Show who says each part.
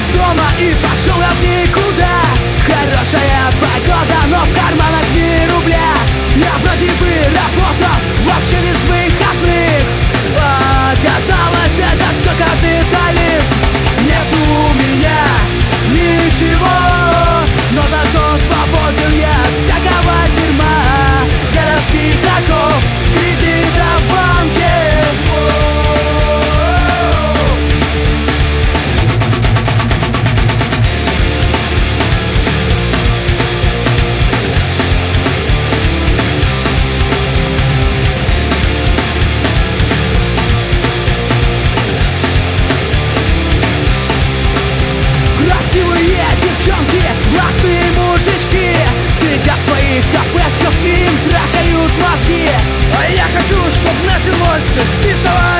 Speaker 1: из дома и пошел я в никуда. Хорошая погода, но в карманах ни рубля. Я вроде бы работал вообще без выходных, а оказалось, это все капитализм. Нет у меня ничего, но зато свободен я от всякого дерьма, городских оков, кредитов в банке. Красивые девчонки, ладные мужички сидят в своих кафешках, им трахают мозги. А я хочу, чтоб началось все с чистого